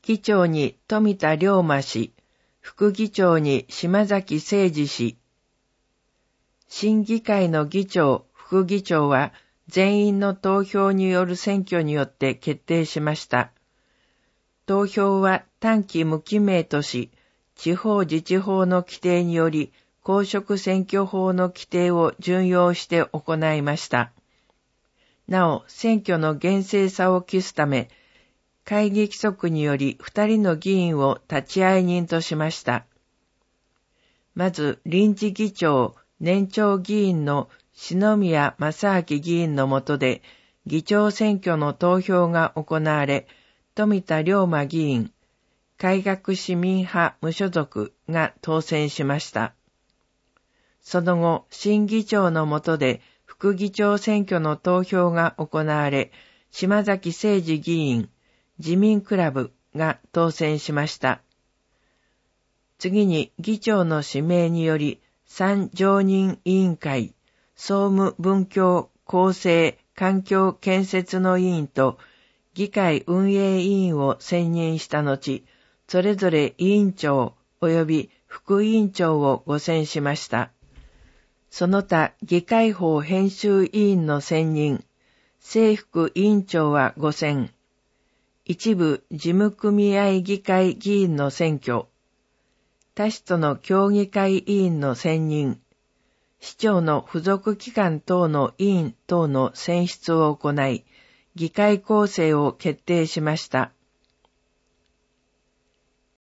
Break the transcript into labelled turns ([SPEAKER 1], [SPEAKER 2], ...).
[SPEAKER 1] 議長に富田龍馬氏、副議長に島崎誠二氏。新議会の議長、副議長は全員の投票による選挙によって決定しました。投票は短期無記名とし、地方自治法の規定により、公職選挙法の規定を準用して行いました。なお、選挙の厳正さを期すため、会議規則により2人の議員を立会人としました。まず、臨時議長、年長議員の篠宮正明議員の下で、議長選挙の投票が行われ、富田龍馬議員、改革市民派無所属が当選しました。その後、新議長の下で副議長選挙の投票が行われ、島崎誠二議員、自民クラブが当選しました。次に議長の指名により、3常任委員会、総務文教構成環境建設の委員と議会運営委員を選任した後、それぞれ委員長及び副委員長をご選しました。その他、議会法編集委員の選任、正副委員長はご選、一部事務組合議会議員の選挙、他市との協議会委員の選任、市長の付属機関等の委員等の選出を行い、議会構成を決定しました。